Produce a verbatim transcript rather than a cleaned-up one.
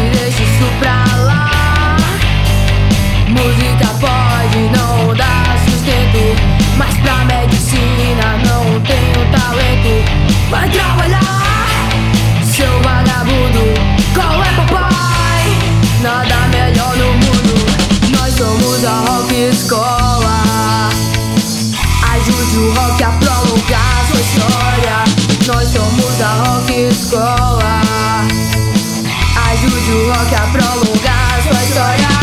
deixa isso pra lá. Música pode não dar sustento, mas pra medicina não tenho talento. Vai trabalhar, seu vagabundo. Qual é, papai? Nada melhor no mundo. Nós somos a Rock Escola. Ajude o rock a prolongar sua história. Nós somos a Rock Escola. Ajude o rock a prolongar sua história.